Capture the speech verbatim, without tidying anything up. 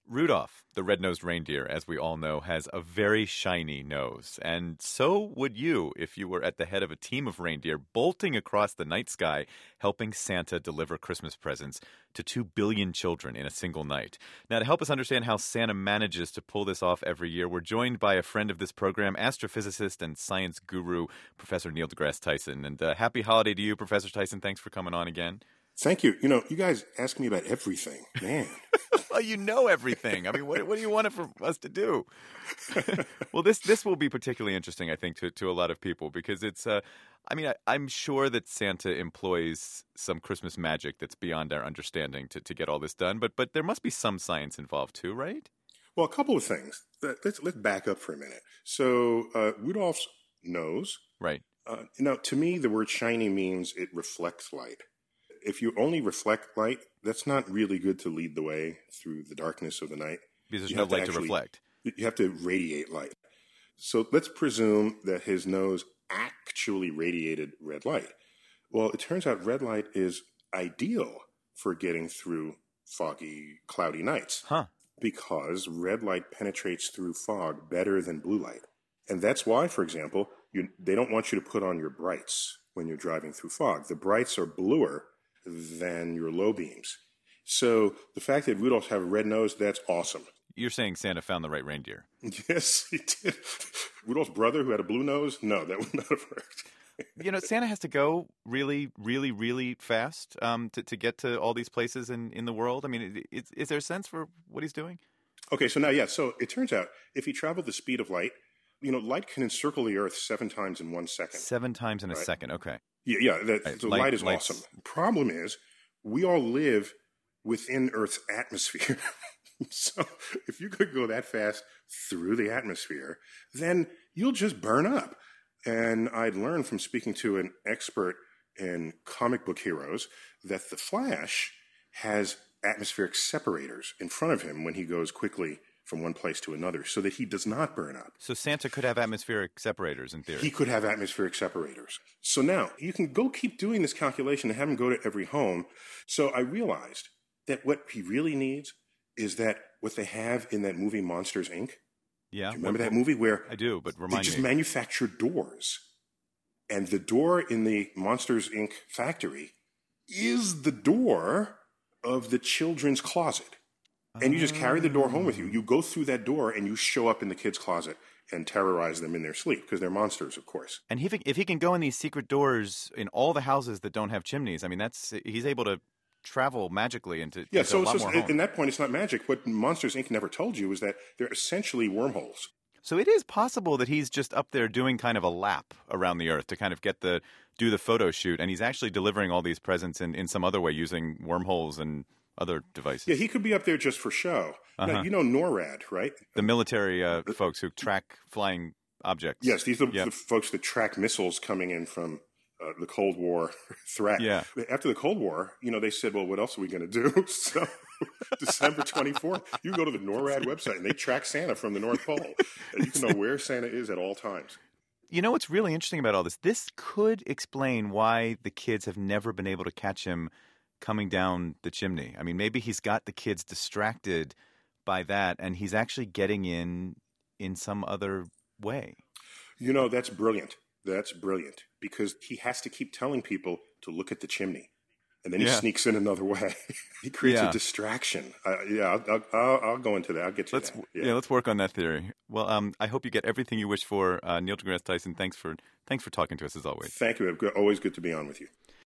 Rudolph, the red-nosed reindeer, as we all know, has a very shiny nose. And so would you if you were at the head of a team of reindeer bolting across the night sky, helping Santa deliver Christmas presents to two billion children in a single night. Now, to help us understand how Santa manages to pull this off every year, we're joined by a friend of this program, astrophysicist and science guru, Professor Neil deGrasse Tyson. And uh, happy holiday to you, Professor Tyson. Thanks for coming on again. Thank you. You know, you guys ask me about everything. Man. Well, you know everything. I mean, what, what do you want it for us to do? Well, this this will be particularly interesting, I think, to, to a lot of people because it's, uh, I mean, I, I'm sure that Santa employs some Christmas magic that's beyond our understanding to, to get all this done. But but there must be some science involved too, right? Well, a couple of things. Let's, let's back up for a minute. So uh, Rudolph's nose. Right. Uh, now, to me, the word shiny means it reflects light. If you only reflect light, that's not really good to lead the way through the darkness of the night. Because there's you no light to, actually, to reflect. You have to radiate light. So let's presume that his nose actually radiated red light. Well, it turns out red light is ideal for getting through foggy, cloudy nights. Huh. Because red light penetrates through fog better than blue light. And that's why, for example, you, they don't want you to put on your brights when you're driving through fog. The brights are bluer than your low beams. So the fact that Rudolph's have a red nose, that's awesome. You're saying Santa found the right reindeer. Yes, he did. Rudolph's brother who had a blue nose? No, that would not have worked. You know, Santa has to go really, really, really fast um, to, to get to all these places in, in the world. I mean, is, is there a sense for what he's doing? Okay, so now, yeah, so it turns out if he traveled the speed of light, you know, light can encircle the Earth seven times in one second. Seven times in a right? second, okay. Yeah, yeah. That, right. So light, light is lights. awesome. Problem is, we all live within Earth's atmosphere. So if you could go that fast through the atmosphere, then you'll just burn up. And I'd learned from speaking to an expert in comic book heroes that the Flash has atmospheric separators in front of him when he goes quickly from one place to another so that he does not burn up. So Santa could have atmospheric separators in theory. He could have atmospheric separators. So now you can go keep doing this calculation and have him go to every home. So I realized that what he really needs is that what they have in that movie Monsters, Incorporated. Yeah. Do you remember what, that movie where I do, but remind they just me. manufacture doors. And the door in the Monsters, Incorporated factory is the door of the children's closet. And you just carry the door home with you. You go through that door and you show up in the kids' closet and terrorize them in their sleep because they're monsters, of course. And if he, if he can go in these secret doors in all the houses that don't have chimneys, I mean, that's he's able to travel magically into, yeah, into so a it's lot just, more homes. In that point, it's not magic. What Monsters, Incorporated never told you is that they're essentially wormholes. So it is possible that he's just up there doing kind of a lap around the Earth to kind of get the do the photo shoot, and he's actually delivering all these presents in, in some other way using wormholes and other devices. Yeah, he could be up there just for show. Uh-huh. Now, you know NORAD, right? The military uh, folks who track flying objects. Yes, these are yep. the folks that track missiles coming in from uh, the Cold War threat. Yeah. After the Cold War, you know, they said, well, what else are we going to do? So December twenty-fourth, you go to the NORAD website, and they track Santa from the North Pole. And you can know where Santa is at all times. You know what's really interesting about all this? This could explain why the kids have never been able to catch him coming down the chimney. I mean, maybe he's got the kids distracted by that, and he's actually getting in in some other way. You know, that's brilliant. That's brilliant because he has to keep telling people to look at the chimney, and then he yeah. sneaks in another way. He creates yeah. a distraction. Uh, yeah, I'll, I'll, I'll go into that. I'll get to let's, that. Yeah. yeah, let's work on that theory. Well, um, I hope you get everything you wish for. Uh, Neil deGrasse Tyson, thanks for thanks for talking to us as always. Thank you. Always good to be on with you.